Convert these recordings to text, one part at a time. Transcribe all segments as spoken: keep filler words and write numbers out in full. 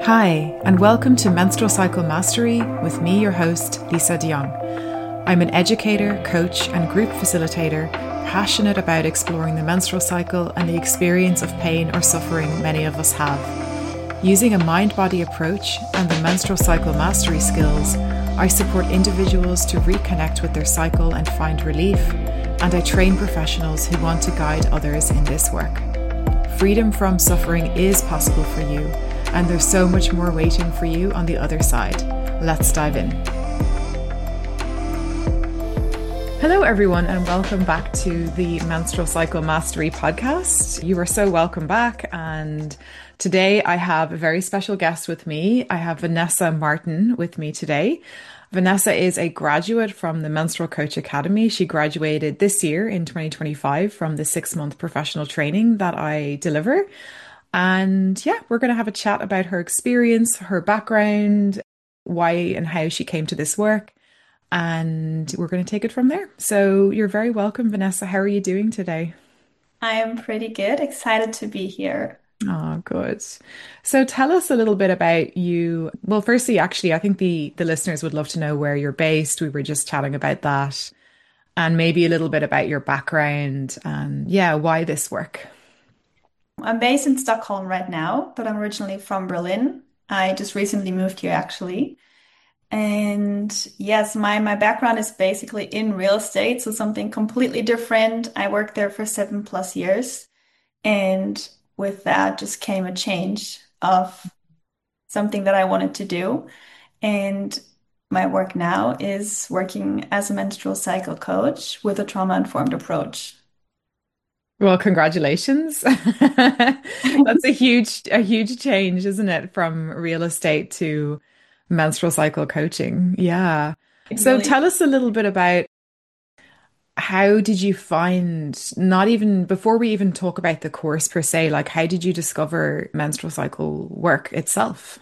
Hi, and welcome to Menstrual Cycle Mastery with me, your host, Lisa de Jong. I'm an educator, coach, and group facilitator passionate about exploring the menstrual cycle and the experience of pain or suffering many of us have. Using a mind-body approach and the menstrual cycle mastery skills, I support individuals to reconnect with their cycle and find relief, and I train professionals who want to guide others in this work. Freedom from suffering is possible for you, and there's so much more waiting for you on the other side. Let's dive in. Hello, everyone, and welcome back to the Menstrual Cycle Mastery podcast. You are so welcome back. And today I have a very special guest with me. I have Vanessa Martin with me today. Vanessa is a graduate from the Menstrual Coach Academy. She graduated this year in twenty twenty-five from the six-month professional training that I deliver. And yeah, we're going to have a chat about her experience, her background, why and how she came to this work. And we're going to take it from there. So you're very welcome, Vanessa. How are you doing today? I am pretty good. Excited to be here. Oh, good. So tell us a little bit about you. Well, firstly, actually, I think the, the listeners would love to know where you're based. We were just chatting about that. And maybe a little bit about your background and yeah, why this work. I'm based in Stockholm right now, but I'm originally from Berlin. I just recently moved here actually. And yes, my my background is basically in real estate, so something completely different. I worked there for seven plus years, and with that just came a change of something that I wanted to do. And my work now is working as a menstrual cycle coach with a trauma-informed approach. Well, congratulations. That's a huge, a huge change, isn't it? From real estate to menstrual cycle coaching. Yeah. It So really tell us a little bit about how did you find, not even before we even talk about the course per se, like how did you discover menstrual cycle work itself?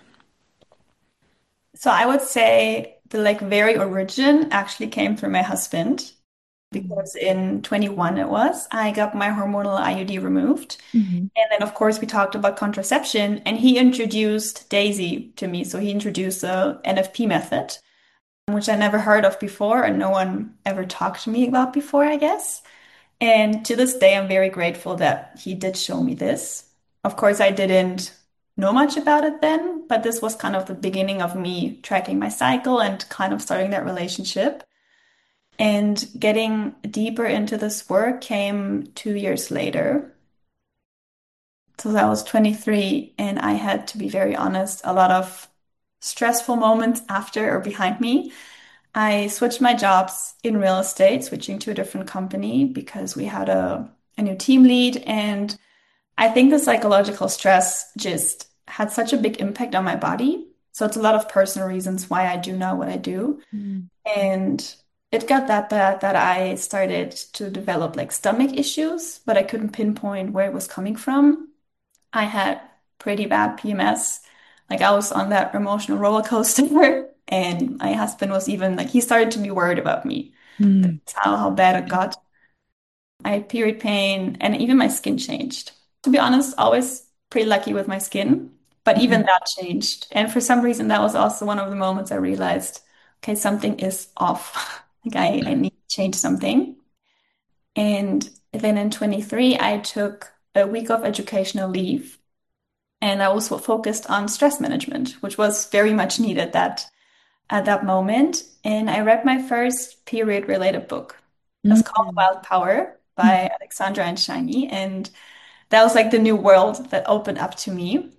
So I would say the like very origin actually came through my husband because in twenty-one it was, I got my hormonal I U D removed. Mm-hmm. And then of course we talked about contraception and he introduced Daisy to me. So he introduced the N F P method, which I never heard of before and no one ever talked to me about before, I guess. And to this day, I'm very grateful that he did show me this. Of course, I didn't know much about it then, but this was kind of the beginning of me tracking my cycle and kind of starting that relationship. And getting deeper into this work came two years later. So I was twenty-three, and I had, to be very honest, a lot of stressful moments after or behind me. I switched my jobs in real estate, switching to a different company because we had a, a new team lead. And I think the psychological stress just had such a big impact on my body. So it's a lot of personal reasons why I do now what I do. Mm. And it got that bad that I started to develop like stomach issues, but I couldn't pinpoint where it was coming from. I had pretty bad P M S. Like I was on that emotional roller coaster, and my husband was even like he started to be worried about me. Mm. That's how how bad it got. I had period pain, and even my skin changed. To be honest, always pretty lucky with my skin, but even Mhm. that changed. And for some reason, that was also one of the moments I realized, okay, something is off. Like I, I need to change something. And then in twenty-three, I took a week of educational leave and I was focused on stress management, which was very much needed that at that moment. And I read my first period related book. It's called Mm. Wild Power by Alexandra and Shiny. And that was like the new world that opened up to me.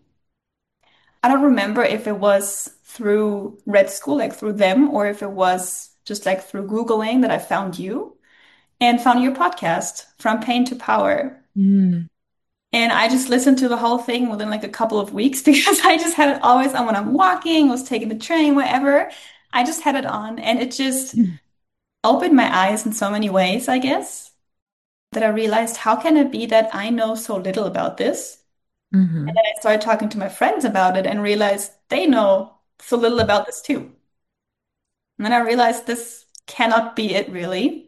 I don't remember if it was through Red School, like through them, or if it was just like through Googling that I found you and found your podcast, From Pain to Power. Mm. And I just listened to the whole thing within like a couple of weeks because I just had it always on when I'm walking, was taking the train, wherever. I just had it on and it just Mm. opened my eyes in so many ways, I guess, that I realized how can it be that I know so little about this? And Mhm. then I started talking to my friends about it and realized they know so little about this too. And then I realized this cannot be it really.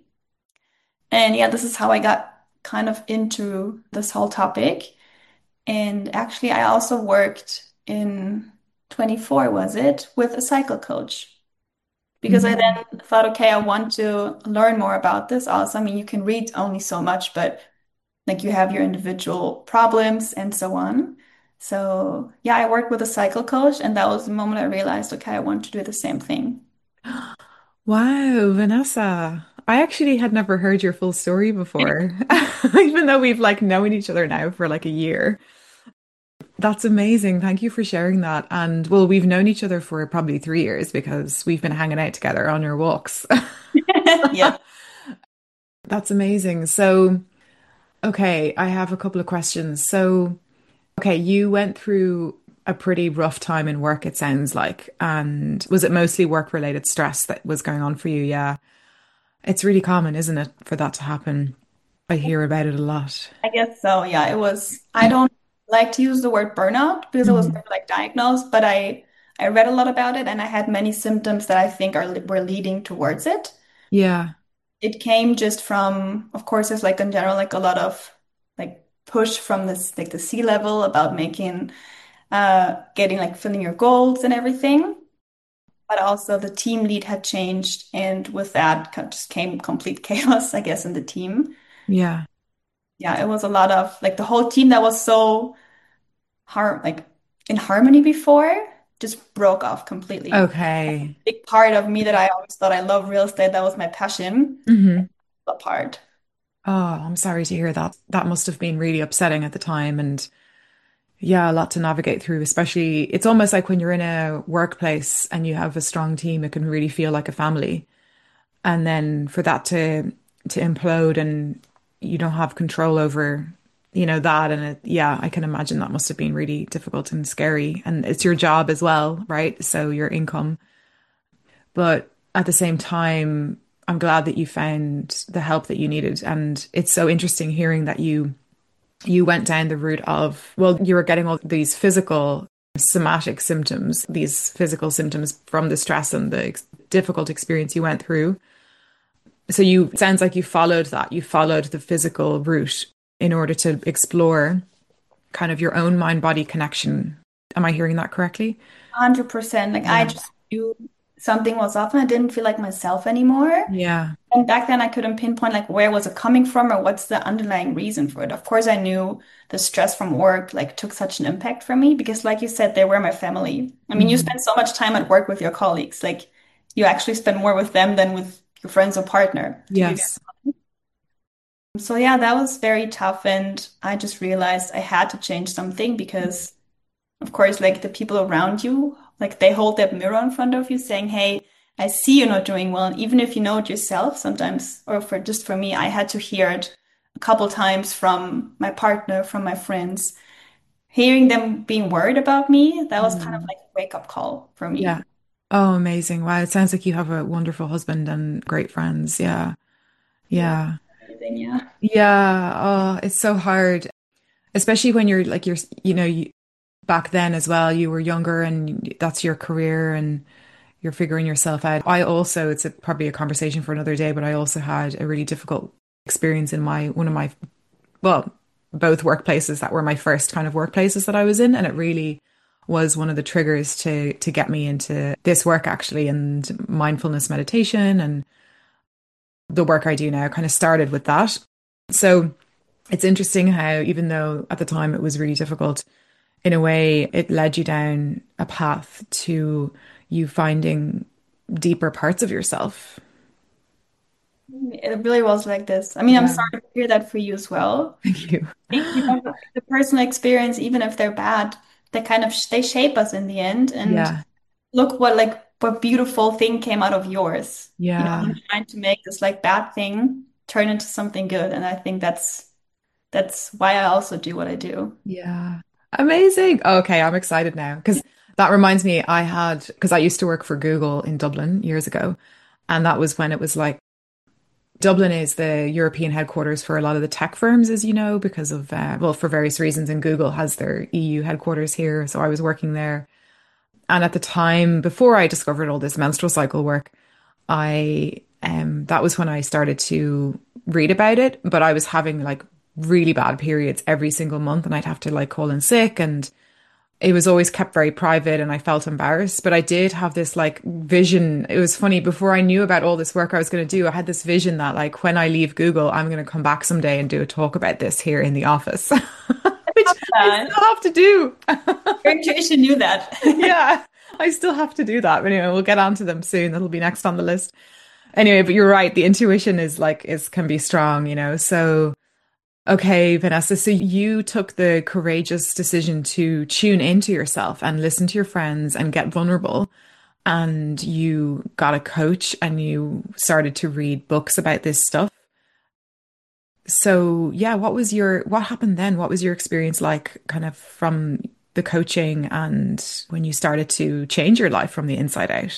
And yeah, this is how I got kind of into this whole topic. And actually, I also worked in twenty-four, was it, with a cycle coach. Because I Mhm. then thought, okay, I want to learn more about this also. I mean, you can read only so much, but like you have your individual problems and so on. So yeah, I worked with a cycle coach, and that was the moment I realized, okay, I want to do the same thing. Wow, Vanessa. I actually had never heard your full story before, even though we've like known each other now for like a year. That's amazing. Thank you for sharing that. And well, we've known each other for probably three years because we've been hanging out together on our walks. Yeah. That's amazing. So, okay, I have a couple of questions. So, okay, you went through a pretty rough time in work, it sounds like. And was it mostly work-related stress that was going on for you? Yeah. It's really common, isn't it, for that to happen? I hear about it a lot. I guess so. Yeah, it was. I don't like to use the word burnout because I was Mhm. never like diagnosed, but I I read a lot about it and I had many symptoms that I think are were leading towards it. Yeah. It came just from, of course, there's like in general like a lot of like push from this like the C level about making uh getting like filling your goals and everything. But also the team lead had changed, and with that co- just came complete chaos, I guess, in the team. Yeah. Yeah, it was a lot of like the whole team that was so har like in harmony before just broke off completely. Okay. Big part of me that I always thought I love real estate, that was my passion, Hmm. apart. Oh, I'm sorry to hear that. That must have been really upsetting at the time. And yeah, a lot to navigate through, especially it's almost like when you're in a workplace and you have a strong team, it can really feel like a family. And then for that to to implode and you don't have control over, you know, that and it, yeah, I can imagine that must have been really difficult and scary. And it's your job as well, right? So your income. But at the same time, I'm glad that you found the help that you needed. And it's so interesting hearing that you you went down the route of, well, you were getting all these physical somatic symptoms, these physical symptoms from the stress and the ex- difficult experience you went through. So you it sounds like you followed that. You followed the physical route in order to explore kind of your own mind body connection. Am I hearing that correctly? one hundred percent. Like I Yeah. just knew something was off and I didn't feel like myself anymore. Yeah. And back then I couldn't pinpoint like where was it coming from or what's the underlying reason for it. Of course, I knew the stress from work like took such an impact for me because like you said, they were my family. I mean, you Hmm. spend so much time at work with your colleagues. Like you actually spend more with them than with your friends or partner, to be very. Yes. So yeah, that was very tough and I just realized I had to change something because of course, like the people around you, like they hold that mirror in front of you saying, hey, I see you're not doing well. And even if you know it yourself, sometimes, or for just for me, I had to hear it a couple times from my partner, from my friends. Hearing them being worried about me, that was kind of Mm. like a wake-up call for Yeah. me. Oh, amazing. Wow. It sounds like you have a wonderful husband and great friends. Yeah. Yeah, Yeah. everything, yeah. Yeah. Oh, it's so hard, especially when you're like you're, you know, you, back then as well, you were younger and that's your career and you're figuring yourself out. I also, it's a, probably a conversation for another day, but I also had a really difficult experience in my, one of my, well, both workplaces that were my first kind of workplaces that I was in. And it really was one of the triggers to, to get me into this work actually and mindfulness meditation and the work I do now kind of started with that. So it's interesting how, even though at the time it was really difficult, in a way, it led you down a path to you finding deeper parts of yourself. It really was like this. I mean, I'm Yeah. sorry to hear that for you as well. Thank you. I think, you know, the, the personal experience, even if they're bad, they kind of they shape us in the end. And Yeah. look what like what beautiful thing came out of yours. You know, Yeah. I'm trying to make this like bad thing turn into something good. And I think that's that's why I also do what I do. Yeah. Amazing. Okay, I'm excited now because that reminds me, I had, because I used to work for Google in Dublin years ago. And that was when it was like Dublin is the European headquarters for a lot of the tech firms, as you know, because of, uh, well, for various reasons. And Google has their E U headquarters here. So I was working there. And at the time, before I discovered all this menstrual cycle work, I, um, that was when I started to read about it. But I was having like really bad periods every single month and I'd have to like call in sick and it was always kept very private and I felt embarrassed. But I did have this like vision. It was funny, before I knew about all this work I was going to do, I had this vision that like when I leave Google, I'm going to come back someday and do a talk about this here in the office, which I Uh, still have to do. your intuition knew that. Yeah, I still have to do that. But anyway, we'll get on to them soon. That'll be next on the list. Anyway, but you're right. The intuition is like, is can be strong, you know. So, okay, Vanessa, so you took the courageous decision to tune into yourself and listen to your friends and get vulnerable. And you got a coach and you started to read books about this stuff. So, yeah, what was your, what happened then? What was your experience like kind of from the coaching and when you started to change your life from the inside out?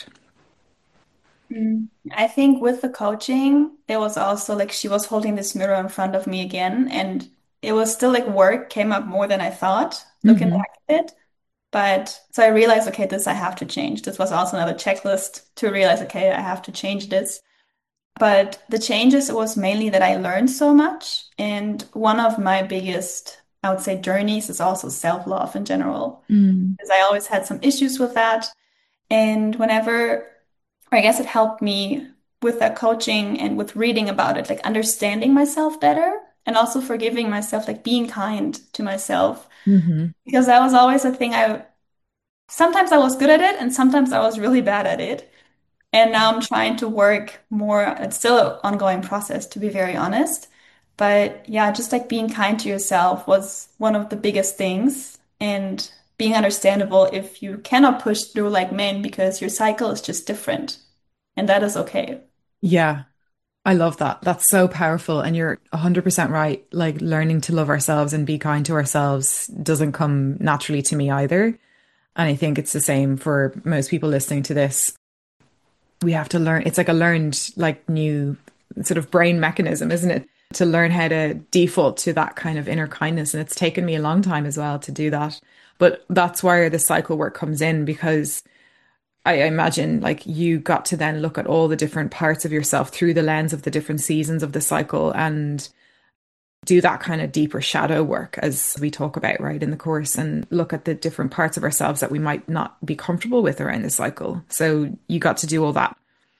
Mm. I think with the coaching, it was also like she was holding this mirror in front of me again, and it was still like work came up more than I thought looking Hmm. back at it. But so I realized, okay, this I have to change. This was also another checklist to realize, okay, I have to change this. But the changes, it was mainly that I learned so much. And one of my biggest, I would say, journeys is also self-love in general, Mm. because I always had some issues with that. And whenever, or I guess it helped me with that coaching and with reading about it, like understanding myself better and also forgiving myself, like being kind to myself. Hmm. Because that was always a thing I sometimes I was good at it and sometimes I was really bad at it. And now I'm trying to work more. It's still an ongoing process, to be very honest. But yeah, just like being kind to yourself was one of the biggest things. And being understandable if you cannot push through like men because your cycle is just different. And that is okay. Yeah. I love that. That's so powerful. And you're one hundred percent right. Like learning to love ourselves and be kind to ourselves doesn't come naturally to me either. And I think it's the same for most people listening to this. We have to learn, it's like a learned, like new sort of brain mechanism, isn't it? To learn how to default to that kind of inner kindness. And it's taken me a long time as well to do that. But that's where the cycle work comes in because I imagine like you got to then look at all the different parts of yourself through the lens of the different seasons of the cycle and do that kind of deeper shadow work as we talk about, right, in the course and look at the different parts of ourselves that we might not be comfortable with around the cycle. So you got to do all that.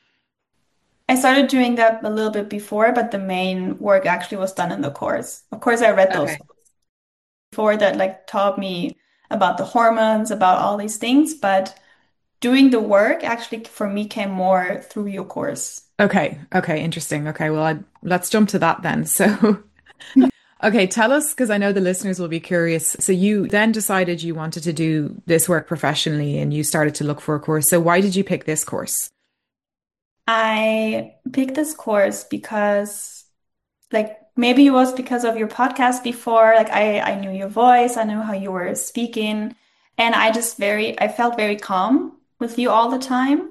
I started doing that a little bit before, but the main work actually was done in the course. Of course, I read those Okay. books before that like taught me about the hormones, about all these things, but doing the work actually for me came more through your course. Okay. Okay. Interesting. Okay. Well, I, let's jump to that then. So, okay, tell us, because I know the listeners will be curious. So you then decided you wanted to do this work professionally and you started to look for a course. So why did you pick this course? I picked this course because like maybe it was because of your podcast before. Like I, I knew your voice, I knew how you were speaking, and I just very I felt very calm with you all the time.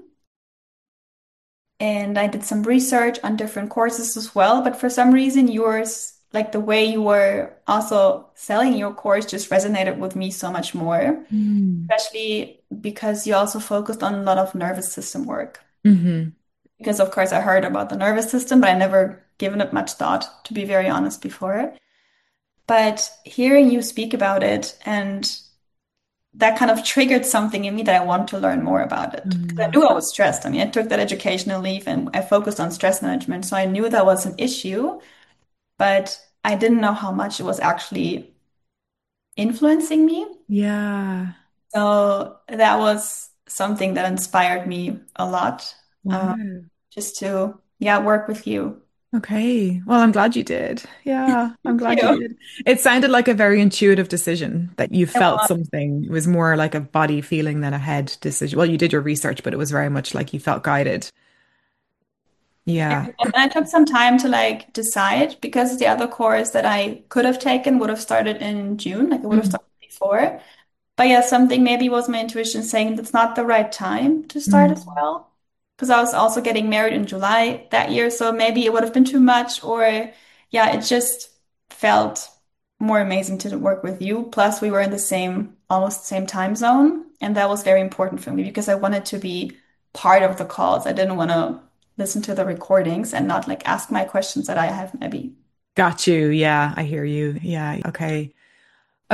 And I did some research on different courses as well, but for some reason yours, like the way you were also selling your course just resonated with me so much more, Mm. especially because you also focused on a lot of nervous system work. Hmm. Because of course I heard about the nervous system, but I never given it much thought, to be very honest, before. But hearing you speak about it and that kind of triggered something in me that I want to learn more about it. Because I Mm. knew I was stressed. I mean, I took that educational leave and I focused on stress management. So I knew that was an issue, but I didn't know how much it was actually influencing me. Yeah. So that was something that inspired me a lot, uh, Wow. just to, yeah, work with you. Okay. Well, I'm glad you did. Yeah, I'm Thank glad you you. did. It sounded like a very intuitive decision that you It felt was. something. It was more like a body feeling than a head decision. Well, you did your research, but it was very much like you felt guided. Yeah. And I took some time to like decide because the other course that I could have taken would have started in June, like it would have Mm. started before. But yeah, something maybe was my intuition saying that's not the right time to start as Mm. well. Because I was also getting married in July that year, so maybe it would have been too much, or yeah, it just felt more amazing to work with you. Plus, we were in the same, almost the same time zone, and that was very important for me because I wanted to be part of the calls. I didn't want to listen to the recordings and not like ask my questions that I have maybe. Got you. Yeah, I hear you. Yeah. Okay.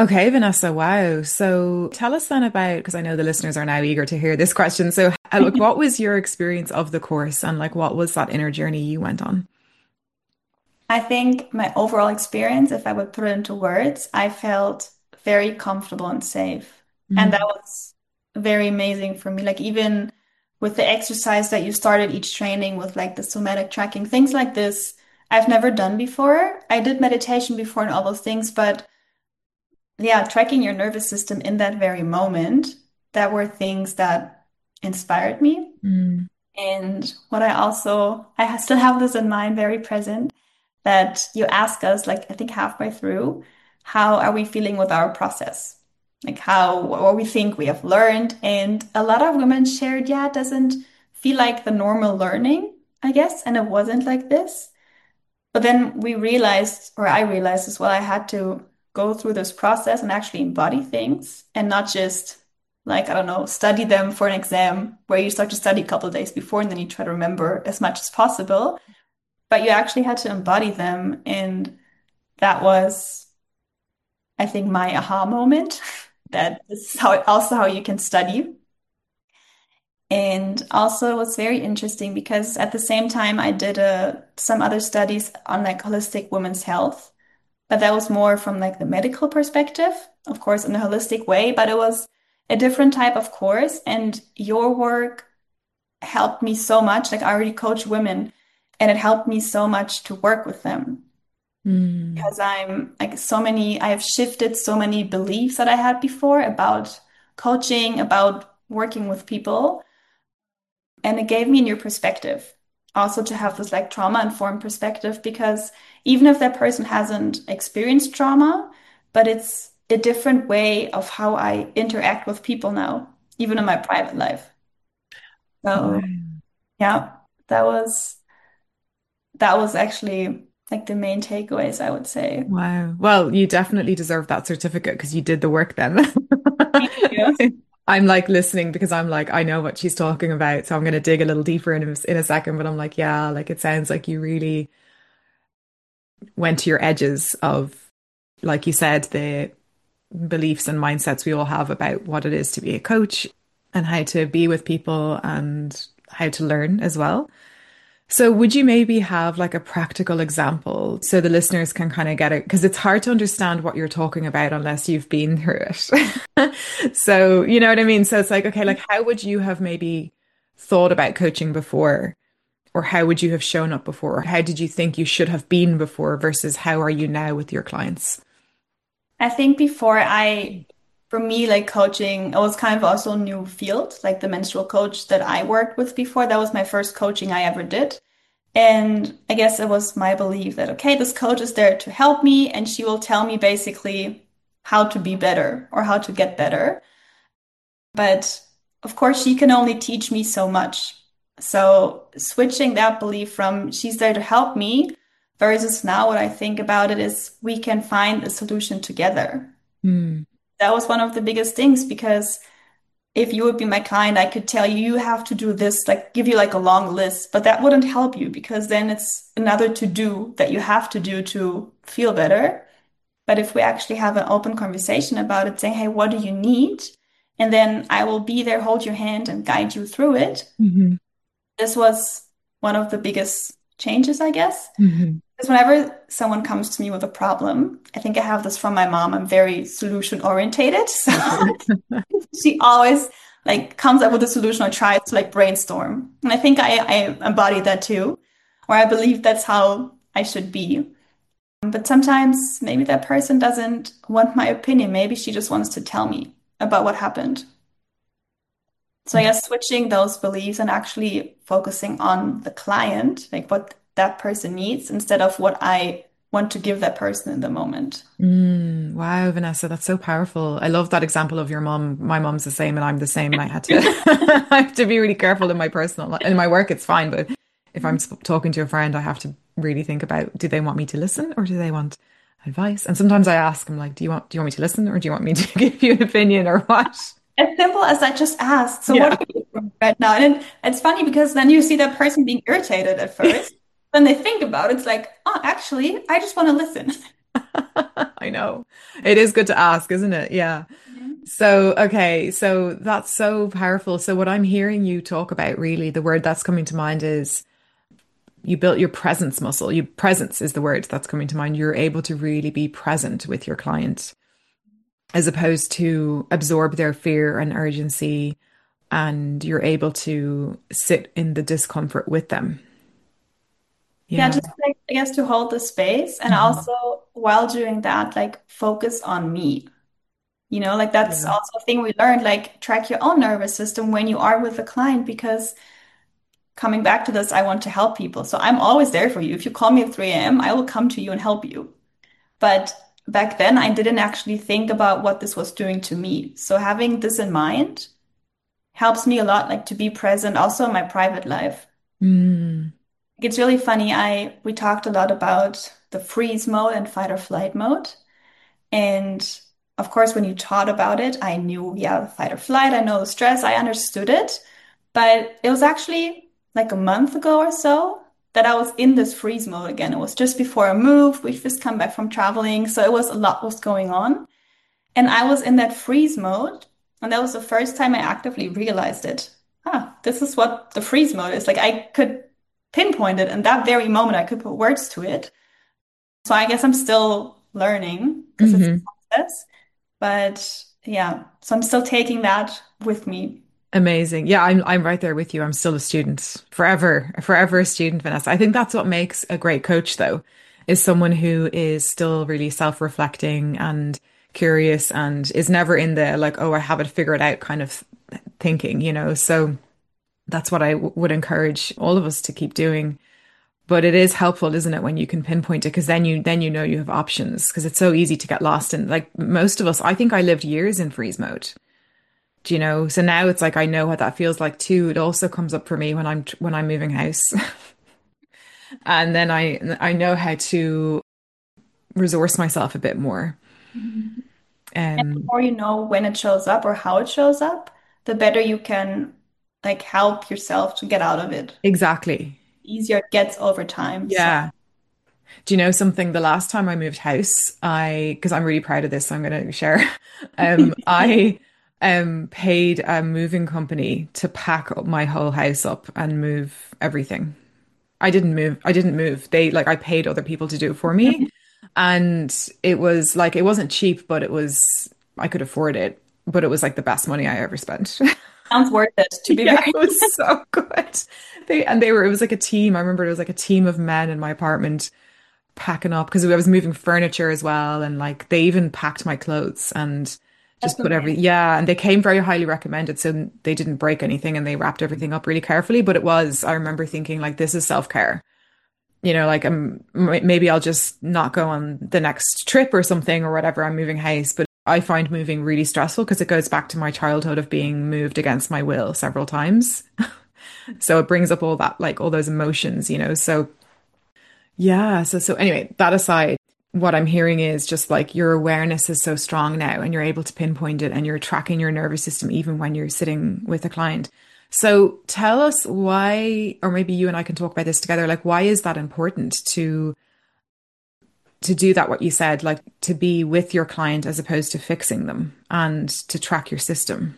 Okay, Vanessa, wow. So tell us then about, because I know the listeners are now eager to hear this question. So, uh, look, what was your experience of the course and like what was that inner journey you went on? I think my overall experience, if I would put it into words, I felt very comfortable and safe. And that Mm, was very amazing for me. Like even with the exercise that you started each training with like the somatic tracking, things like this, I've never done before. I did meditation before and all those things, but yeah, tracking your nervous system in that very moment, that were things that inspired me. mm, And what I also, I ha- still have this in mind, very present, that you ask us, like, I think halfway through, how are we feeling with our process? Like, how, what we think we have learned. And a lot of women shared, yeah, it doesn't feel like the normal learning, I guess. And it wasn't like this. But then we realized, or I realized as well, I had to go through this process and actually embody things and not just like, I don't know, study them for an exam where you start to study a couple of days before and then you try to remember as much as possible. But you actually had to embody them. And that was, I think, my aha moment that this is how also how you can study. And also it was very interesting because at the same time I did uh, some other studies on like holistic women's health. But that was more from like the medical perspective, of course, in a holistic way, but it was a different type of course. And your work helped me so much. Like I already coach women and it helped me so much to work with them mm. because I'm like so many, I have shifted so many beliefs that I had before about coaching, about working with people. And it gave me a new perspective. Also to have this like trauma informed perspective, because even if that person hasn't experienced trauma, but it's a different way of how I interact with people now, even in my private life. So Wow. yeah, that was that was actually like the main takeaways, I would say. Wow. Well, you definitely deserve that certificate because you did the work then. Thank you. I'm like listening because I'm like, I know what she's talking about. So I'm going to dig a little deeper in a, in a second. But I'm like, yeah, like it sounds like you really went to your edges of, like you said, the beliefs and mindsets we all have about what it is to be a coach and how to be with people and how to learn as well. So, would you maybe have like a practical example so the listeners can kind of get it? Because it's hard to understand what you're talking about unless you've been through it. So, you know what I mean? So, it's like, okay, like how would you have maybe thought about coaching before? Or how would you have shown up before? How did you think you should have been before versus how are you now with your clients? I think before I, for me, like coaching, it was kind of also a new field, like the menstrual coach that I worked with before. That was my first coaching I ever did. And I guess it was my belief that, okay, this coach is there to help me and she will tell me basically how to be better or how to get better. But of course, she can only teach me so much. So switching that belief from she's there to help me versus now what I think about it is we can find a solution together. Hmm. That was one of the biggest things because if you would be my client, I could tell you, you have to do this, like give you like a long list, but that wouldn't help you because then it's another to do that you have to do to feel better. But if we actually have an open conversation about it, saying, hey, what do you need? And then I will be there, hold your hand and guide you through it. Hmm. This was one of the biggest changes, I guess. Hmm. Because whenever someone comes to me with a problem, I think I have this from my mom. I'm very solution orientated. So Me too. she always like comes up with a solution or tries to like brainstorm. And I think I, I embody that too, or I believe that's how I should be. But sometimes maybe that person doesn't want my opinion. Maybe she just wants to tell me about what happened. So I guess switching those beliefs and actually focusing on the client, like what that person needs instead of what I want to give that person in the moment. Mm, wow, Vanessa, that's so powerful. I love that example of your mom. My mom's the same and I'm the same, and I had to I have to be really careful in my personal life. In my work, it's fine, but if I'm sp- talking to a friend, I have to really think about do they want me to listen or do they want advice? And sometimes I ask them like, do you want do you want me to listen or do you want me to give you an opinion or what? As simple as I just asked, so what Yeah. are you doing right now? And it, it's funny because then you see that person being irritated at first. Then they think about it, it's like, oh, actually, I just want to listen. I know. It is good to ask, isn't it? Yeah. Mhm. So, okay, so that's so powerful. So, what I'm hearing you talk about, really, the word that's coming to mind is you built your presence muscle. You presence is the word that's coming to mind. You're able to really be present with your client as opposed to absorb their fear and urgency, and you're able to sit in the discomfort with them. Yeah, Yeah. just like I guess to hold the space and Mhm. also while doing that, like focus on me. You know, like that's Yeah. also a thing we learned, like track your own nervous system when you are with a client because coming back to this, I want to help people. So I'm always there for you. If you call me at three a m, I will come to you and help you. But back then, I didn't actually think about what this was doing to me. So having this in mind helps me a lot, like to be present also in my private life. Mm. It's really funny. I we talked a lot about the freeze mode and fight or flight mode. And of course, when you taught about it, I knew, yeah, fight or flight, I know the stress, I understood it. But it was actually like a month ago or so that I was in this freeze mode again. It was just before a move. We've just come back from traveling. So it was a lot was going on. And I was in that freeze mode. And that was the first time I actively realized it. Ah, this is what the freeze mode is. Like I could pinpoint it in that very moment. I could put words to it. So I guess I'm still learning because it's a Hmm. process. But yeah, so I'm still taking that with me. Amazing. Yeah, I'm I'm right there with you. I'm still a student. Forever, forever a student, Vanessa. I think that's what makes a great coach though, is someone who is still really self-reflecting and curious and is never in the like, oh, I have it figured out kind of thinking, you know. So that's what I w would encourage all of us to keep doing. But it is helpful, isn't it, when you can pinpoint it, because then you then you know you have options, because it's so easy to get lost in like most of us. I think I lived years in freeze mode. Do you know? So now it's like I know what that feels like too. It also comes up for me when I'm when I'm moving house. And then I I know how to resource myself a bit more. Mhm. And the Um more you know when it shows up or how it shows up, the better you can like help yourself to get out of it. exactly. Easier it gets over time. So Yeah. Do you know something? The last time I moved house, I because I'm really proud of this, so I'm going to share. Um, I um paid a moving company to pack up my whole house up and move everything. I didn't move. I didn't move. They like I paid other people to do it for me. And it was like it wasn't cheap, but it was I could afford it. But it was like the best money I ever spent. sounds worth it to be Yeah, very it was so good. They and they were it was like a team. I remember it was like a team of men in my apartment packing up because I was moving furniture as well, and like they even packed my clothes and that's just put every amazing. yeah, and they came very highly recommended, so they didn't break anything and they wrapped everything up really carefully. But it was I remember thinking like this is self-care. You know, like um, m- maybe I'll just not go on the next trip or something or whatever. I'm moving house, but I find moving really stressful because it goes back to my childhood of being moved against my will several times. So it brings up all that, like all those emotions, you know. So yeah, so so anyway, that aside, what I'm hearing is just like your awareness is so strong now and you're able to pinpoint it and you're tracking your nervous system even when you're sitting with a client. So tell us why, or maybe you and I can talk about this together, like why is that important to to do that, what you said, like to be with your client as opposed to fixing them and to track your system?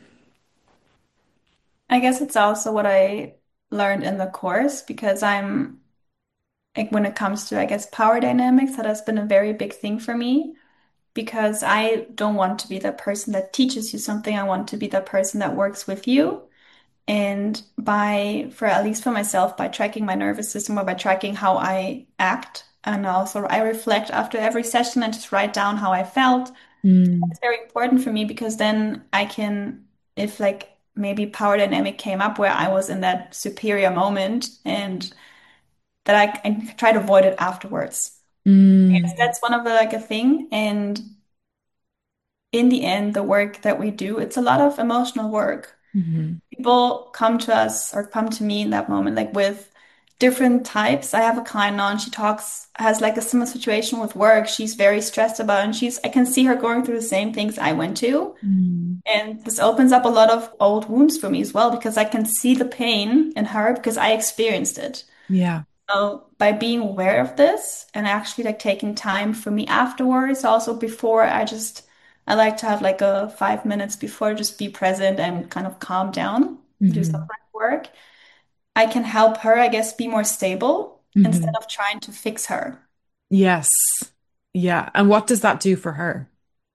I guess it's also what I learned in the course because I'm like when it comes to, I guess, power dynamics, that has been a very big thing for me because I don't want to be that person that teaches you something. I want to be that person that works with you. And by, for at least for myself, by tracking my nervous system or by tracking how I act, and also I reflect after every session and just write down how I felt. Mm, It's very important for me because then I can, if like maybe power dynamic came up where I was in that superior moment and that I, I try to avoid it afterwards. Yes, mm, that's one of the like a thing. And in the end, the work that we do, it's a lot of emotional work. mhm, People come to us or come to me in that moment, like with different types. I have a client now and she talks, has like a similar situation with work. She's very stressed about it and she's, I can see her going through the same things I went to. mm. And this opens up a lot of old wounds for me as well because I can see the pain in her because I experienced it. Yeah. So by being aware of this and actually like taking time for me afterwards, also before I just I like to have like a five minutes before just be present and kind of calm down, do some Hmm. breath work. I can help her, I guess, be more stable instead Hmm. of trying to fix her. Yes. Yeah. And what does that do for her?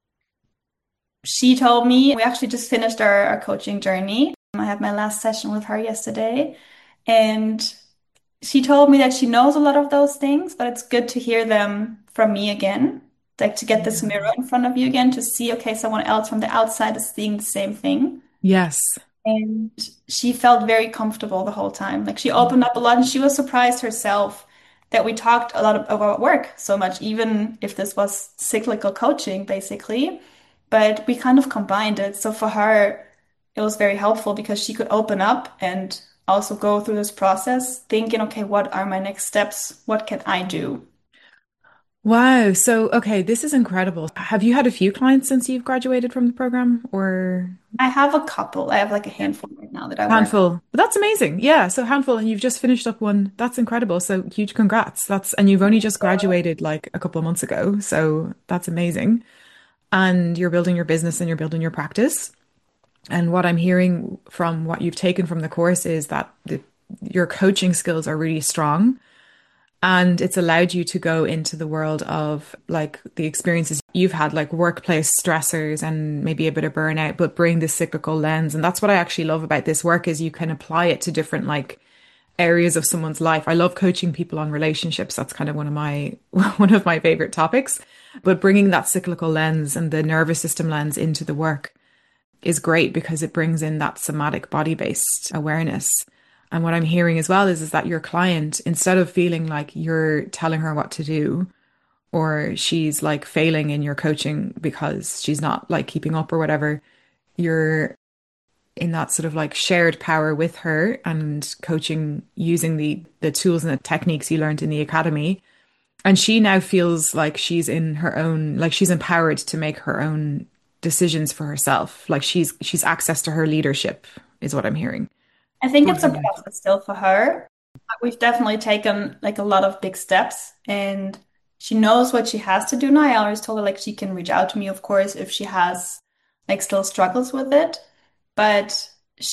She told me we actually just finished our, our coaching journey. I had my last session with her yesterday, and she told me that she knows a lot of those things, but it's good to hear them from me again. Like to get this mirror Yeah. in front of you again to see, okay, someone else from the outside is seeing the same thing. Yes. And she felt very comfortable the whole time. Like she opened up a lot and she was surprised herself that we talked a lot of, about work so much, even if this was cyclical coaching, basically. But we kind of combined it. So for her, it was very helpful because she could open up and also go through this process, thinking, okay, what are my next steps? What can I do? Wow. So, okay, this is incredible. Have you had a few clients since you've graduated from the program or I have a couple. I have like a handful right now that I work with. handful? But that's amazing. Yeah. So handful, and you've just finished up one. That's incredible. So huge congrats. That's, and you've only just graduated like a couple of months ago. So that's amazing. And you're building your business and you're building your practice. And what I'm hearing from what you've taken from the course is that the, your coaching skills are really strong. And it's allowed you to go into the world of like the experiences you've had, like workplace stressors and maybe a bit of burnout, but bring this cyclical lens. And that's what I actually love about this work is you can apply it to different like areas of someone's life. I love coaching people on relationships. That's kind of one of my one of my favorite topics. But bringing that cyclical lens and the nervous system lens into the work is great because it brings in that somatic body-based awareness. And what I'm hearing as well is, is that your client, instead of feeling like you're telling her what to do or she's like failing in your coaching because she's not like keeping up or whatever, you're in that sort of like shared power with her and coaching using the the tools and the techniques you learned in the academy. And she now feels like she's in her own, like she's empowered to make her own decisions for herself. Like she's she's access to her leadership is what I'm hearing. I think What it's a about you? process still for her. We've definitely taken like a lot of big steps and she knows what she has to do now. I always told her like she can reach out to me, of course, if she has like still struggles with it. But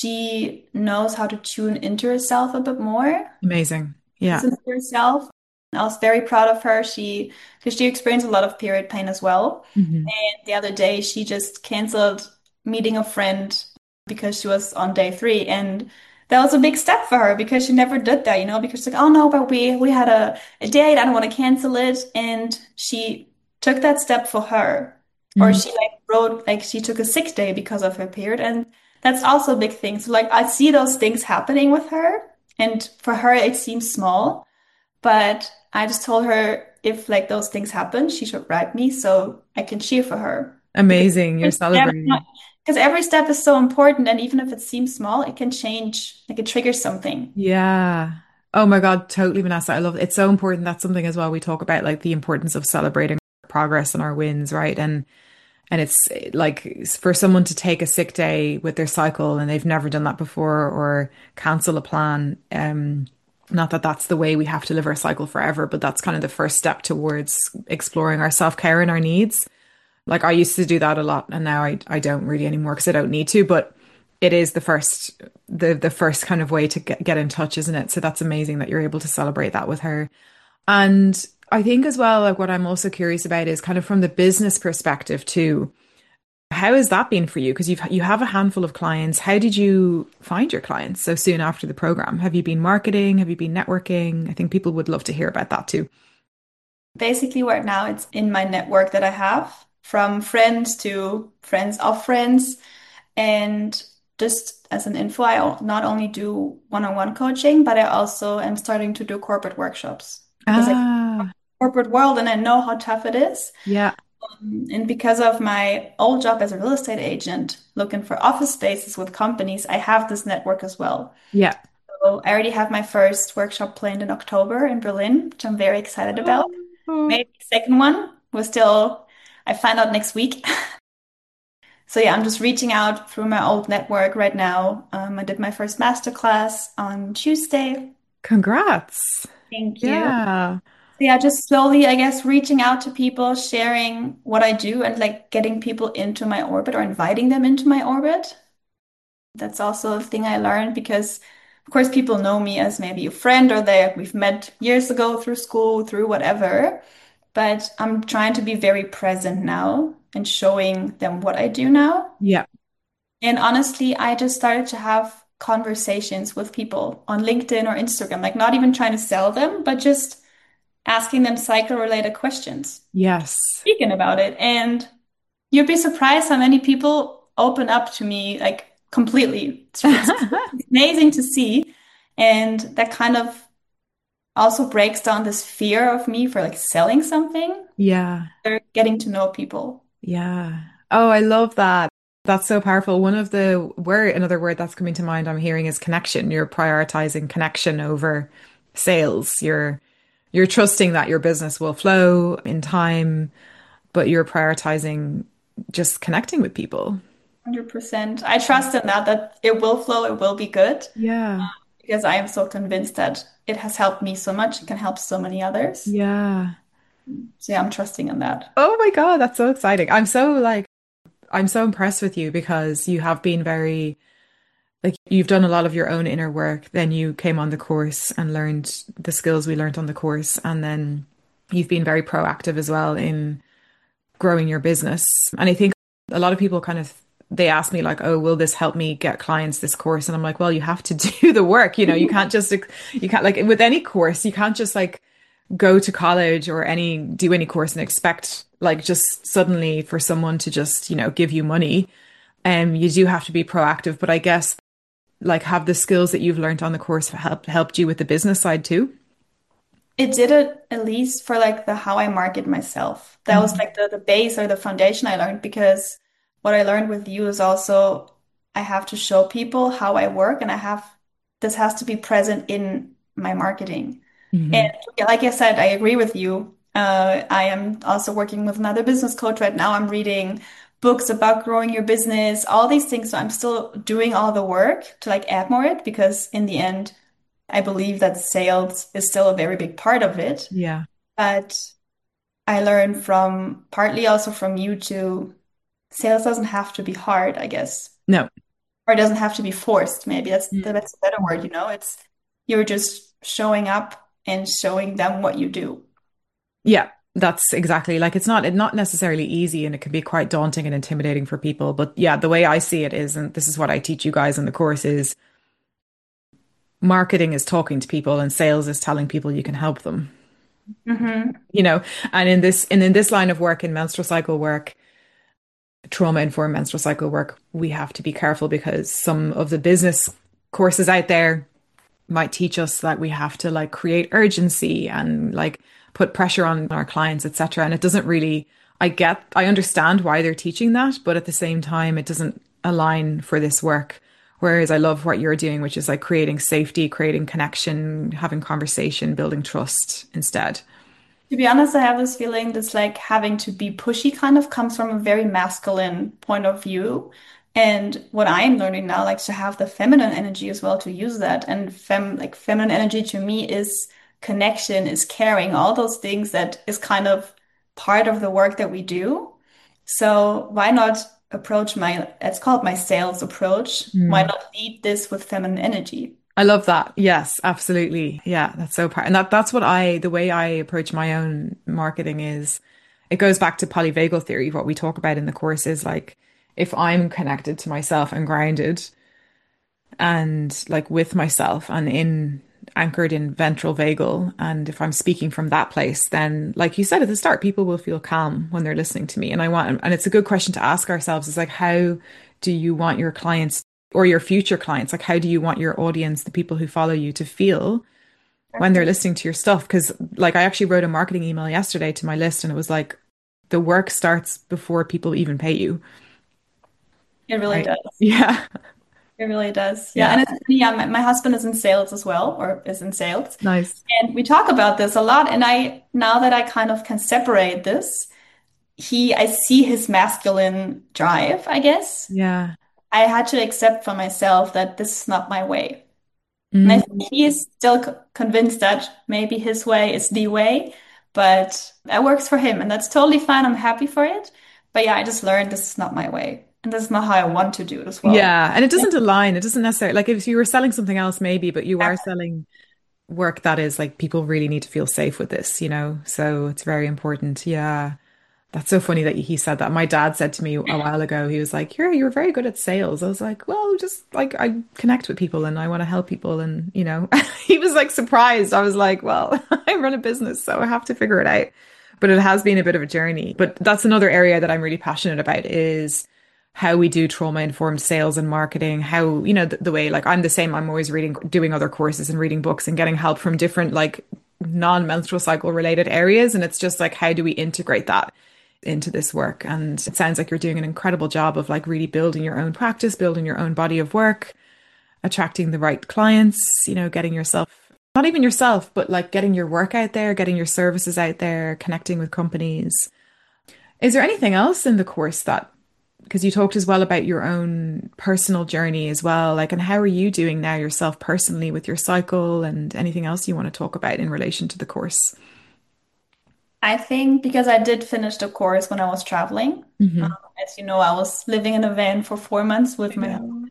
she knows how to tune into herself a bit more, Amazing. Yeah. listen to herself. I was very proud of her. She, because she experienced a lot of period pain as well. Hmm. And the other day, she just canceled meeting a friend because she was on day three. And that was a big step for her because she never did that, you know, because she's like, oh no, but we we had a, a date. I don't want to cancel it. And she took that step for her. Or Hmm. she like wrote, like she took a sick day because of her period. And that's also a big thing. So like I see those things happening with her. And for her, it seems small. But I just told her if like those things happen, she should write me so I can cheer for her. Because Amazing. You're every step, celebrating. because every step is so important, and even if it seems small, it can change, like it triggers something. Yeah. Oh my God, totally, Vanessa. I love it. It's so important. That's something as well we talk about, like the importance of celebrating progress and our wins, right? And and it's like for someone to take a sick day with their cycle and they've never done that before or cancel a plan. Um, not that that's the way we have to live our cycle forever, but that's kind of the first step towards exploring our self-care and our needs. Like I used to do that a lot and now I, I don't really anymore because I don't need to, but it is the first the the first kind of way to get, get in touch, isn't it? So that's amazing that you're able to celebrate that with her. And I think as well, like what I'm also curious about is kind of from the business perspective too. How has that been for you? Because you've you have a handful of clients. How did you find your clients so soon after the program? Have you been marketing? Have you been networking? I think people would love to hear about that too. Basically, right now it's in my network that I have, from friends to friends of friends. And just as an info, I o- not only do one-on-one coaching, but I also am starting to do corporate workshops because I Ah, corporate world and I know how tough it is. yeah, And because of my old job as a real estate agent, looking for office spaces with companies, I have this network as well. yeah. So I already have my first workshop planned in October in Berlin, which I'm very excited about. Oh, Maybe second one. We're still, I find out next week. So yeah, I'm just reaching out through my old network right now. Um, I did my first masterclass on Tuesday. Congrats. Thank you. Yeah. So yeah, just slowly, I guess, reaching out to people, sharing what I do, and like getting people into my orbit or inviting them into my orbit. That's also a thing I learned because, of course, people know me as maybe a friend or they we've met years ago through school, through whatever. But I'm trying to be very present now and showing them what I do now. Yeah. And honestly, I just started to have conversations with people on LinkedIn or Instagram, like not even trying to sell them, but just asking them cycle related questions, Yes. speaking about it. And you'd be surprised how many people open up to me like completely. It's, it's amazing to see. And that kind of also breaks down this fear of me for like selling something. Yeah. They're getting to know people. Yeah. Oh, I love that. That's so powerful. One of the word, another word that's coming to mind I'm hearing is connection. You're prioritizing connection over sales. You're you're trusting that your business will flow in time, but you're prioritizing just connecting with people. one hundred percent. I trust in that, that it will flow, it will be good Yeah. because I am so convinced that it has helped me so much. It can help so many others. Yeah. So yeah, I'm trusting in that. Oh my God, that's so exciting. I'm so like I'm so impressed with you because you have been very like you've done a lot of your own inner work. Then you came on the course and learned the skills we learned on the course. And then you've been very proactive as well in growing your business. And I think a lot of people kind of they ask me like, "Oh, will this help me get clients this course?" And I'm like, "Well, you have to do the work. You know, you can't just you can't like with any course, you can't just like go to college or any do any course and expect like just suddenly for someone to just, you know, give you money. Um, you do have to be proactive, but I guess like have the skills that you've learned on the course helped helped you with the business side too? It did it at least for like the how I market myself. That was Mhm. like the, the base or the foundation I learned because what I learned with you is also I have to show people how I work and I have this has to be present in my marketing. And Mhm. yeah, like I said, I agree with you. Uh, I am also working with another business coach right now. I'm reading books about growing your business, all these things. So I'm still doing all the work to like add more it because in the end, I believe that sales is still a very big part of it. Yeah. But I learned from partly also from you to sales doesn't have to be hard, I guess, No. or it doesn't have to be forced. Maybe that's Mm. that's a better word, you know? It's you're just showing up and showing them what you do. Yeah, that's exactly like it's not it's not necessarily easy and it can be quite daunting and intimidating for people. But yeah, the way I see it is, and this is what I teach you guys in the course is marketing is talking to people and sales is telling people you can help them. Hmm. You know, and in this and in this line of work, in menstrual cycle work, trauma informed menstrual cycle work, we have to be careful because some of the business courses out there might teach us that we have to like create urgency and like put pressure on our clients, et cetera. And it doesn't really, I get, I understand why they're teaching that, but at the same time, it doesn't align for this work. Whereas I love what you're doing, which is like creating safety, creating connection, having conversation, building trust instead. To be honest, I have this feeling that's like having to be pushy kind of comes from a very masculine point of view. And what I'm learning now, like to have the feminine energy as well to use that. And fem like feminine energy to me is connection, is caring, all those things that is kind of part of the work that we do. So why not approach my, it's called my sales approach. Why Mm. not lead this with feminine energy? I love that. Yes, absolutely. Yeah, that's so part. And that that's what I the way I approach my own marketing is it goes back to polyvagal theory. What we talk about in the course is like if I'm connected to myself and grounded and like with myself and in anchored in ventral vagal and if I'm speaking from that place, then like you said at the start, people will feel calm when they're listening to me. And I want and it's a good question to ask ourselves is like how do you want your clients or your future clients, like how do you want your audience, the people who follow you, to feel when they're Exactly. listening to your stuff? Because like I actually wrote a marketing email yesterday to my list and it was like the work starts before people even pay you, It really right? does. Yeah. It really does. Yeah. Yeah. And it's, yeah, my, my husband is in sales as well, or is in sales. Nice. And we talk about this a lot. And I, now that I kind of can separate this, he, I see his masculine drive, I guess. Yeah. I had to accept for myself that this is not my way. And I Mm. think he is still co- convinced that maybe his way is the way, but that works for him, and that's totally fine. I'm happy for it. But yeah, I just learned this is not my way, and this is not how I want to do it as well. Yeah, and it doesn't align. It doesn't necessarily like if you were selling something else, maybe, but you are selling work that is like people really need to feel safe with this, you know? So it's very important. Yeah. That's so funny that he said that. My dad said to me a while ago, he was like, You're you're very good at sales. I was like, Well, just like I connect with people and I want to help people and you know, he was like surprised. I was like, Well, I run a business, so I have to figure it out. But it has been a bit of a journey. But that's another area that I'm really passionate about is how we do trauma informed sales and marketing, how, you know, the, the way like I'm the same, I'm always reading, doing other courses and reading books and getting help from different like non-menstrual cycle related areas. And it's just like, how do we integrate that into this work? And it sounds like you're doing an incredible job of like really building your own practice, building your own body of work, attracting the right clients, you know, getting yourself, not even yourself, but like getting your work out there, getting your services out there, connecting with companies. Is there anything else in the course that, because you talked as well about your own personal journey as well, like, and how are you doing now yourself personally with your cycle and anything else you want to talk about in relation to the course? I think because I did finish the course when I was traveling. Um, Hmm. as you know, I was living in a van for four months with I my. know.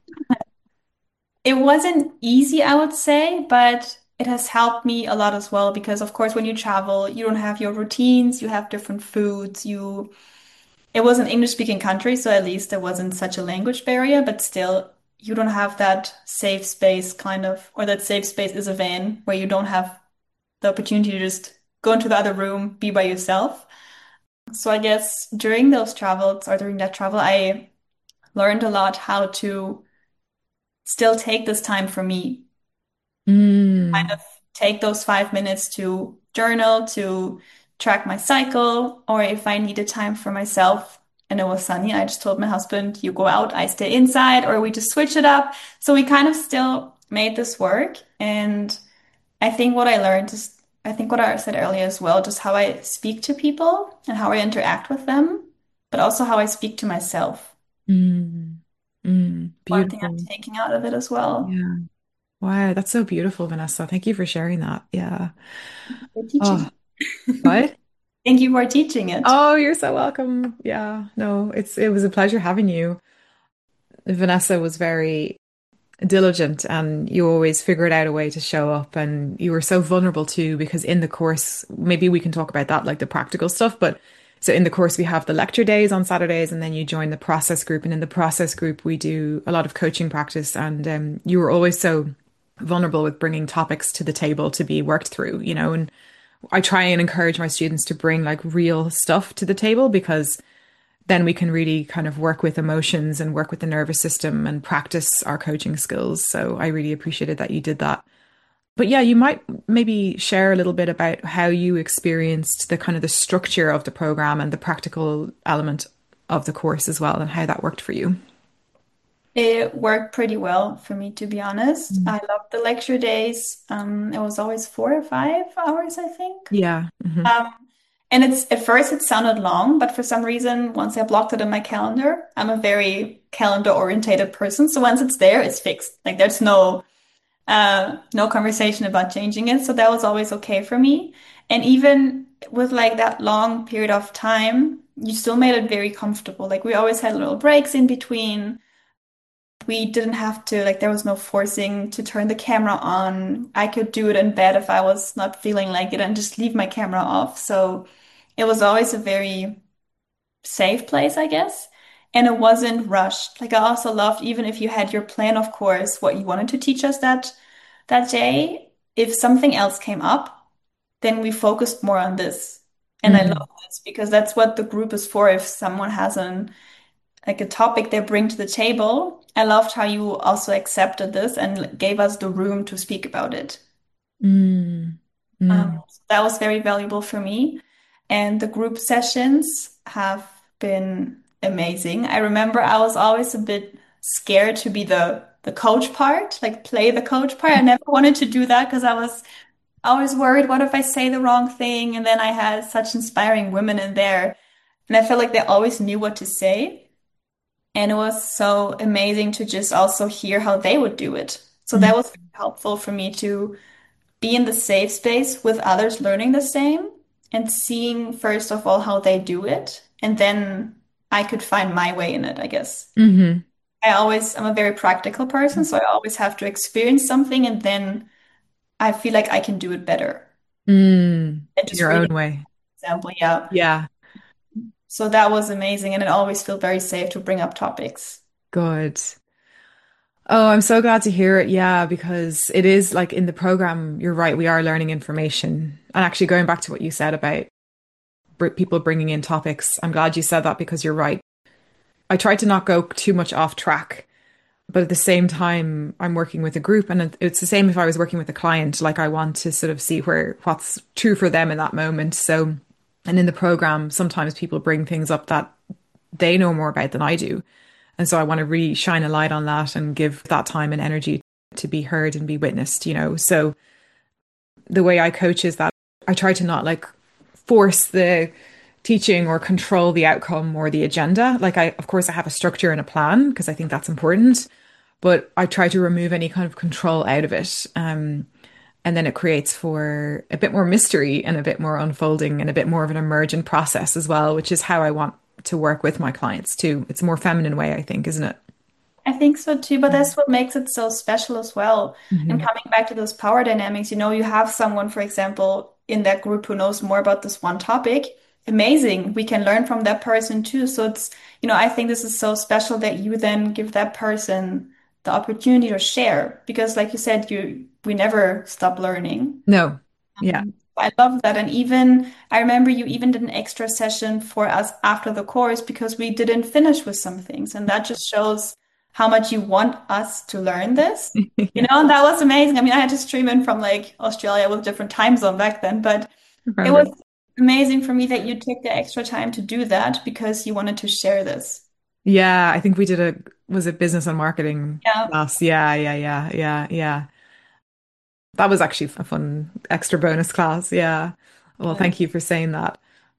It wasn't easy, I would say, but it has helped me a lot as well because, of course, when you travel, you don't have your routines, you have different foods. You, it was an English-speaking country, so at least there wasn't such a language barrier, but still, you don't have that safe space kind of, or that safe space is a van where you don't have the opportunity to just go into the other room, be by yourself. So I guess during those travels or during that travel, I learned a lot how to still take this time for me, kind Mm, of take those five minutes to journal, to track my cycle, or if I needed time for myself and it was sunny, I just told my husband, you go out, I stay inside, or we just switch it up. So we kind of still made this work. And I think what I learned is, I think what I said earlier as well, just how I speak to people and how I interact with them, but also how I speak to myself. mm, mm, One thing I'm beautiful. taking out of it as well. Yeah. Wow, that's so beautiful, Vanessa. Thank you for sharing that. Yeah. For teaching. Oh, what? Thank you for teaching it. Oh, you're so welcome. Yeah. No, it's it was a pleasure having you. Vanessa was very diligent and you always figured out a way to show up and you were so vulnerable too because in the course maybe we can talk about that like the practical stuff but so in the course we have the lecture days on Saturdays and then you join the process group and in the process group we do a lot of coaching practice and um, you were always so vulnerable with bringing topics to the table to be worked through, you know, and I try and encourage my students to bring like real stuff to the table because then we can really kind of work with emotions and work with the nervous system and practice our coaching skills. So I really appreciated that you did that. But yeah, you might maybe share a little bit about how you experienced the kind of the structure of the program and the practical element of the course as well and how that worked for you. It worked pretty well for me, to be honest. Mm. I loved the lecture days. Um, it was always four or five hours, I think. Yeah. Hmm. Um, and it's at first it sounded long, but for some reason, once I blocked it in my calendar, I'm a very calendar orientated person. So once it's there, it's fixed. Like there's no uh no conversation about changing it. So that was always okay for me. And even with like that long period of time, you still made it very comfortable. Like we always had little breaks in between. We didn't have to, like, there was no forcing to turn the camera on. I could do it in bed if I was not feeling like it and just leave my camera off. So it was always a very safe place, I guess. And it wasn't rushed. Like I also loved, even if you had your plan, of course, what you wanted to teach us that that day, if something else came up, then we focused more on this. And I Mm, love this because that's what the group is for. If someone has an like a topic they bring to the table. I loved how you also accepted this and gave us the room to speak about it. mm, Um, mm, so that was very valuable for me. And the group sessions have been amazing. I remember I was always a bit scared to be the the coach part, like play the coach part. I never wanted to do that because I was always worried, what if I say the wrong thing? And then I had such inspiring women in there, and I felt like they always knew what to say. And it was so amazing to just also hear how they would do it. So that was helpful for me to be in the safe space with others learning the same and seeing, first of all, how they do it. And then I could find my way in it, I guess. Mm-hmm. I always, I'm a very practical person, so I always have to experience something and then I feel like I can do it better Mm, than in just your own reading way. an example. Yeah. Yeah, So that was amazing. And it always felt very safe to bring up topics. good. Oh, I'm so glad to hear it. Yeah, because it is like in the program, you're right, we are learning information. And actually, going back to what you said about br people bringing in topics, I'm glad you said that because you're right. I try to not go too much off track, but at the same time, I'm working with a group, and it- it's the same if I was working with a client. Like I want to sort of see where what's true for them in that moment. So, and in the program, sometimes people bring things up that they know more about than I do. And so I want to really shine a light on that and give that time and energy to be heard and be witnessed, you know. So the way I coach is that I try to not like force the teaching or control the outcome or the agenda. Like I, of course, I have a structure and a plan because I think that's important, but I try to remove any kind of control out of it. Um, and then it creates for a bit more mystery and a bit more unfolding and a bit more of an emergent process as well, which is how I want to work with my clients too. It's a more feminine way, I think, isn't it? I think so too, but that's what makes it so special as well. And Mm-hmm. coming back to those power dynamics, you know, you have someone, for example, in that group who knows more about this one topic. Amazing. We can learn from that person too. So it's, you know, I think this is so special that you then give that person the opportunity to share because, like you said, you we never stop learning. No. Yeah. Um, I love that. And even I remember you even did an extra session for us after the course because we didn't finish with some things. And that just shows how much you want us to learn this. You Yeah. know, and that was amazing. I mean, I had to stream in from like Australia with different time zone back then, but it was Remember. amazing for me that you took the extra time to do that because you wanted to share this. Yeah, I think we did a was it business and marketing Yeah. class. Yeah, yeah, yeah, yeah, yeah. That was actually a fun extra bonus class. Yeah. Well, Yeah. thank you for saying that.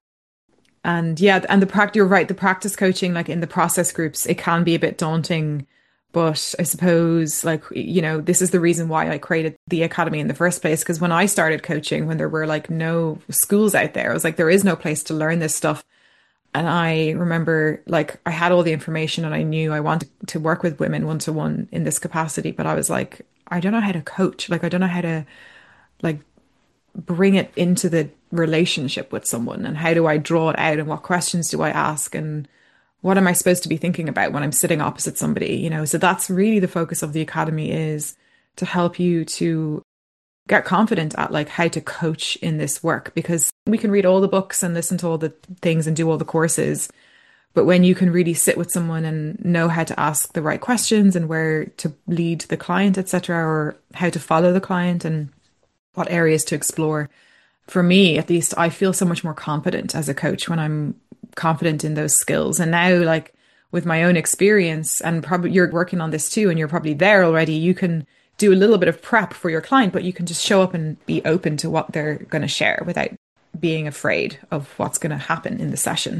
And yeah, and the practice, you're right, the practice coaching, like in the process groups, it can be a bit daunting. But I suppose, like, you know, this is the reason why I created the academy in the first place. Because when I started coaching, when there were like no schools out there, I was like, there is no place to learn this stuff. And I remember like I had all the information and I knew I wanted to work with women one to one in this capacity, but I was like, I don't know how to coach. Like, I don't know how to like bring it into the relationship with someone and how do I draw it out and what questions do I ask and what am I supposed to be thinking about when I'm sitting opposite somebody, you know? So that's really the focus of the academy is to help you to get confident at like how to coach in this work because we can read all the books and listen to all the things and do all the courses. But when you can really sit with someone and know how to ask the right questions and where to lead the client, et cetera, or how to follow the client and what areas to explore, for me at least, I feel so much more confident as a coach when I'm confident in those skills. And now, like with my own experience, and probably you're working on this too, and you're probably there already, you can do a little bit of prep for your client, but you can just show up and be open to what they're going to share without being afraid of what's going to happen in the session.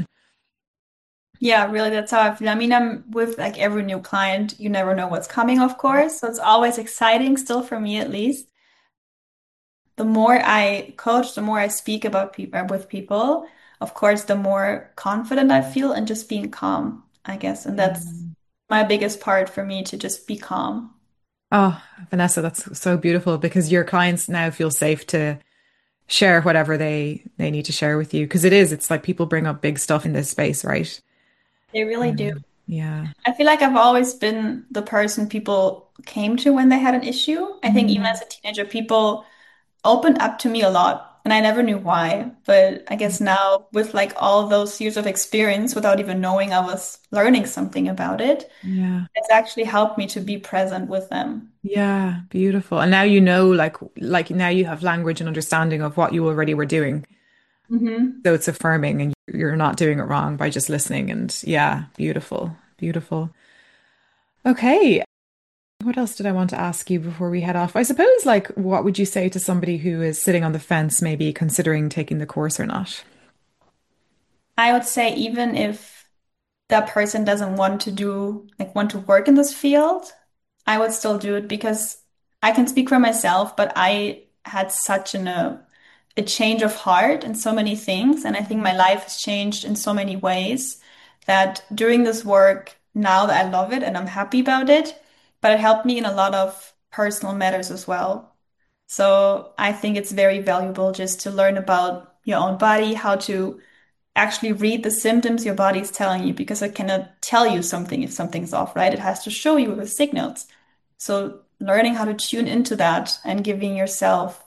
Yeah, really, that's how I feel. I mean, I'm with like every new client, you never know what's coming, of course. So it's always exciting, still for me at least. The more I coach, the more I speak about people with people, of course, the more confident I feel and just being calm, I guess. And that's Mm. my biggest part for me to just be calm. Oh, Vanessa, that's so beautiful because your clients now feel safe to share whatever they they need to share with you because it is it's like people bring up big stuff in this space, right? They really do. Um, yeah. I feel like I've always been the person people came to when they had an issue. I think even Mm. as a teenager, people opened up to me a lot and I never knew why. But I guess now with like all those years of experience without even knowing I was learning something about it, Yeah. it's actually helped me to be present with them. Yeah, beautiful. And now you know, like, like now you have language and understanding of what you already were doing. Hmm. So it's affirming and you're not doing it wrong by just listening. And yeah, beautiful, beautiful. Okay. What else did I want to ask you before we head off? I suppose, like, what would you say to somebody who is sitting on the fence, maybe considering taking the course or not? I would say even if that person doesn't want to do like want to work in this field, I would still do it because I can speak for myself, but I had such an, a, a change of heart in so many things. And I think my life has changed in so many ways that during this work, now that I love it and I'm happy about it, but it helped me in a lot of personal matters as well. So I think it's very valuable just to learn about your own body, how to actually read the symptoms your body is telling you, because it cannot tell you something if something's off, right? It has to show you with signals. So learning how to tune into that and giving yourself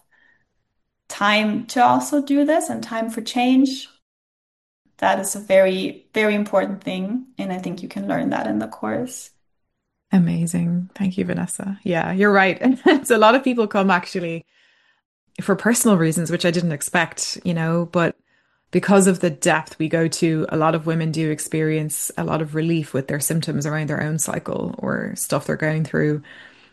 time to also do this and time for change, that is a very, very important thing. And I think you can learn that in the course. Amazing. Thank you, Vanessa. Yeah, you're right. It's a lot of people come actually for personal reasons, which I didn't expect, you know, but because of the depth we go to, a lot of women do experience a lot of relief with their symptoms around their own cycle or stuff they're going through.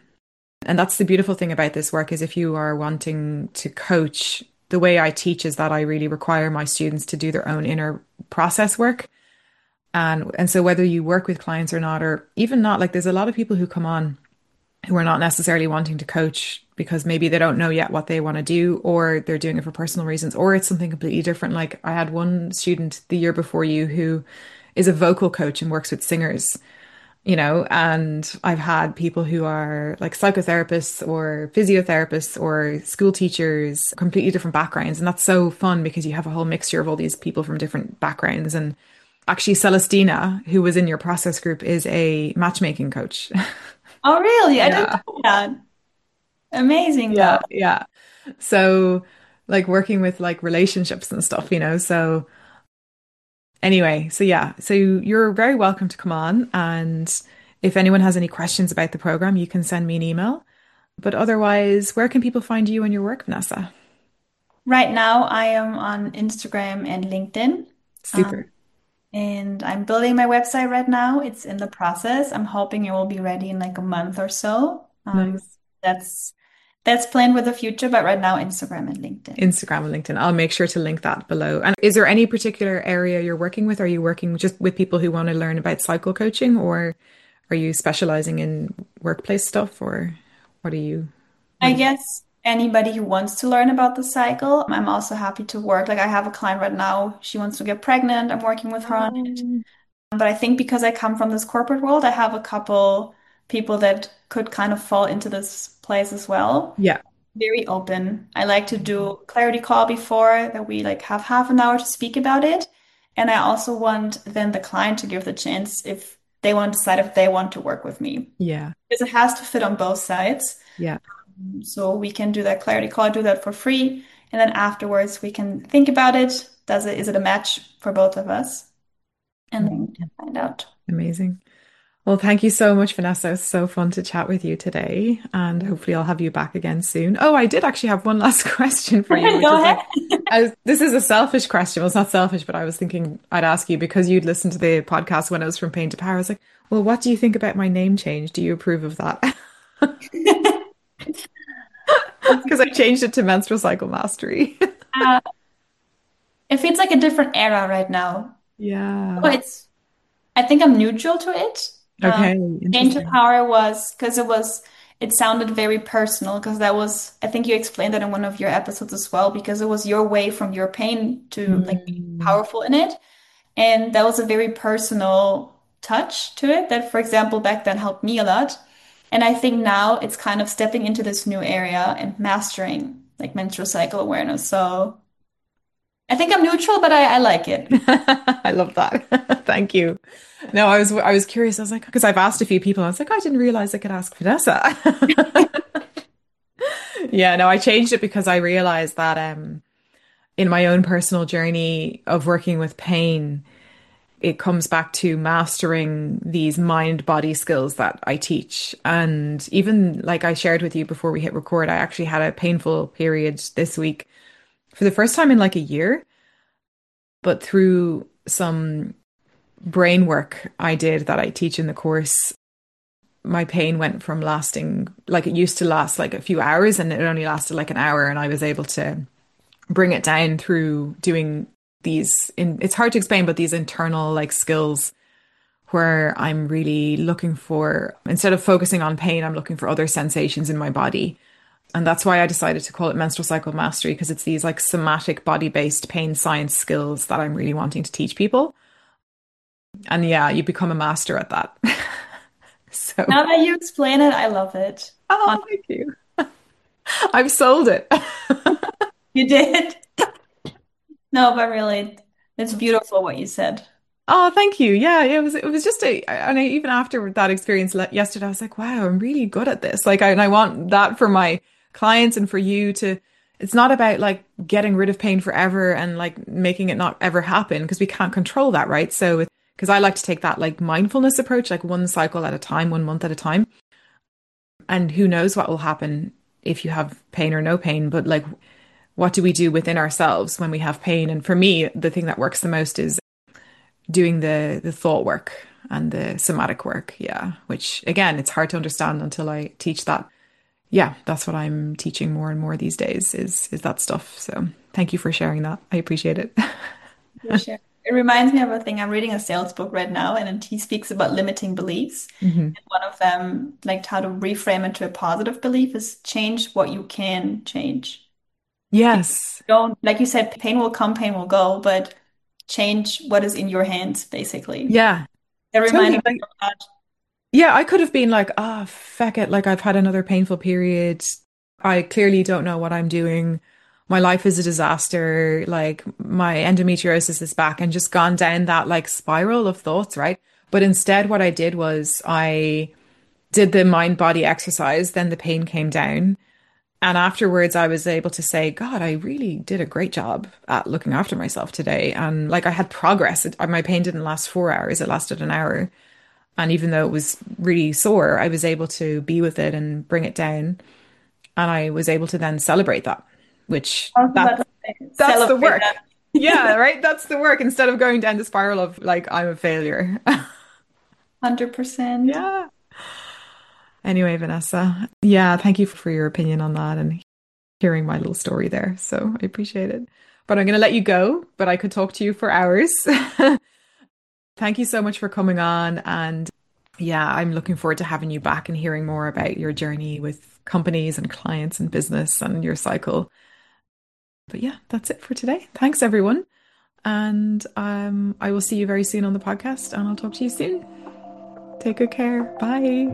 And that's the beautiful thing about this work is if you are wanting to coach, the way I teach is that I really require my students to do their own inner process work. And and so whether you work with clients or not, or even not, like there's a lot of people who come on who are not necessarily wanting to coach because maybe they don't know yet what they want to do, or they're doing it for personal reasons, or it's something completely different. Like I had one student the year before you who is a vocal coach and works with singers, you know, and I've had people who are like psychotherapists or physiotherapists or school teachers, completely different backgrounds. And that's so fun because you have a whole mixture of all these people from different backgrounds. And actually, Celestina, who was in your process group, is a matchmaking coach. Oh, really? I didn't Yeah. know that. Amazing, though. Yeah. Yeah. So, like working with like relationships and stuff, you know. So, anyway, so yeah, so you're very welcome to come on. And if anyone has any questions about the program, you can send me an email. But otherwise, where can people find you and your work, Vanessa? Right now, I am on Instagram and LinkedIn. Um, Super. and I'm building my website right now. It's in the process. I'm hoping it will be ready in like a month or so. Um, Nice. that's that's planned with the future, but right now, Instagram and LinkedIn. Instagram and LinkedIn. I'll make sure to link that below. And is there any particular area you're working with? Are you working just with people who want to learn about cycle coaching, or are you specializing in workplace stuff, or what are you, what I are you? guess anybody who wants to learn about the cycle, I'm also happy to work. Like I have a client right now, she wants to get pregnant. I'm working with her on it. Oh, But I think because I come from this corporate world, I have a couple people that could kind of fall into this place as well. yeah. Very open. I like to do clarity call before that we like have half an hour to speak about it. And I also want then the client to give the chance if they want to decide if they want to work with me. Yeah. Because it has to fit on both sides. Yeah. So we can do that clarity call, do that for free. And then afterwards we can think about it. Does it, is it a match for both of us? And then we can find out. Amazing. Well, thank you so much, Vanessa. It's so fun to chat with you today, and hopefully I'll have you back again soon. Oh, I did actually have one last question for you, which Go is ahead. like, I was, this is a selfish question. Well, it's not selfish, but I was thinking I'd ask you because you'd listened to the podcast when I was from Pain to Power. I was like, well, what do you think about my name change? Do you approve of that? Because I changed it to Menstrual Cycle Mastery. Uh, it feels like a different era right now. Yeah. Well, it's, I think I'm neutral to it. Um, Okay. Change of Interesting. power was because it was, it sounded very personal because that was, I think you explained that in one of your episodes as well, because it was your way from your pain to like be Mm. powerful in it. And that was a very personal touch to it that, for example, back then helped me a lot. And I think now it's kind of stepping into this new area and mastering like menstrual cycle awareness. So I think I'm neutral, but I, I like it. I love that. Thank you. No, I was I was curious. I was like, because I've asked a few people. I was like, I didn't realize I could ask Vanessa. Yeah, no, I changed it because I realized that um in my own personal journey of working with pain, it comes back to mastering these mind body skills that I teach. And even like I shared with you before we hit record, I actually had a painful period this week for the first time in like a year, but through some brain work I did that I teach in the course, my pain went from lasting like it used to last like a few hours and it only lasted like an hour. And I was able to bring it down through doing these in it's hard to explain, but these internal like skills where I'm really looking for, instead of focusing on pain, I'm looking for other sensations in my body. And that's why I decided to call it Menstrual Cycle Mastery, because it's these like somatic body-based pain science skills that I'm really wanting to teach people. And yeah, you become a master at that. So Now that you explain it, I love it. oh, thank you. I've sold it. You did. No, but really, it's beautiful what you said. Oh, thank you. Yeah, it was it was just a, and I, even after that experience le- yesterday, I was like, wow, I'm really good at this. Like, I, and I want that for my clients and for you to, it's not about like getting rid of pain forever and like making it not ever happen, because we can't control that, right? So, because I like to take that like mindfulness approach, like one cycle at a time, one month at a time. And who knows what will happen if you have pain or no pain, but like, what do we do within ourselves when we have pain? And for me, the thing that works the most is doing the the thought work and the somatic work. Yeah. Which again, it's hard to understand until I teach that. Yeah, that's what I'm teaching more and more these days is is that stuff. So thank you for sharing that. I appreciate it. For sure. It reminds me of a thing. I'm reading a sales book right now, and he speaks about limiting beliefs. hmm And one of them, like how to reframe it to a positive belief, is change what you can change. Yes. Don't, like you said, pain will come, pain will go, but change what is in your hands, basically. Yeah. It Totally. reminded me Like, of that. yeah, I could have been like, ah, feck it. Like I've had another painful period. I clearly don't know what I'm doing. My life is a disaster. Like my endometriosis is back, and just gone down that like spiral of thoughts, right? But instead, what I did was I did the mind body exercise, then the pain came down. And afterwards, I was able to say, God, I really did a great job at looking after myself today. And like I had progress. It, my pain didn't last four hours, it lasted an hour. And even though it was really sore, I was able to be with it and bring it down. And I was able to then celebrate that, which I was about that's to say, that's the celebrate work. that. Yeah, right. That's the work instead of going down the spiral of like, I'm a failure. one hundred percent. Yeah. Anyway, Vanessa, yeah, thank you for your opinion on that and hearing my little story there. So I appreciate it. But I'm going to let you go, but I could talk to you for hours. Thank you so much for coming on. And yeah, I'm looking forward to having you back and hearing more about your journey with companies and clients and business and your cycle. But yeah, that's it for today. Thanks, everyone. And um, I will see you very soon on the podcast, and I'll talk to you soon. Take good care. Bye.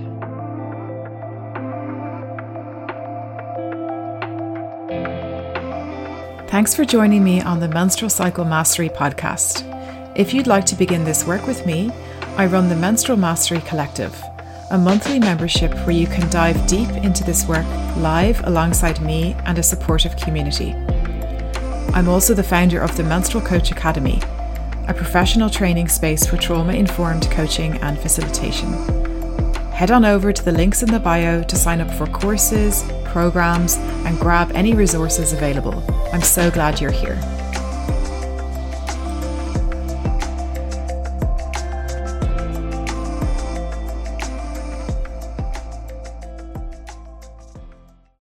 Thanks for joining me on the Menstrual Cycle Mastery podcast. If you'd like to begin this work with me, I run the Menstrual Mastery Collective, a monthly membership where you can dive deep into this work live alongside me and a supportive community. I'm also the founder of the Menstrual Coach Academy, a professional training space for trauma-informed coaching and facilitation. Head on over to the links in the bio to sign up for courses, programs, and grab any resources available. I'm so glad you're here.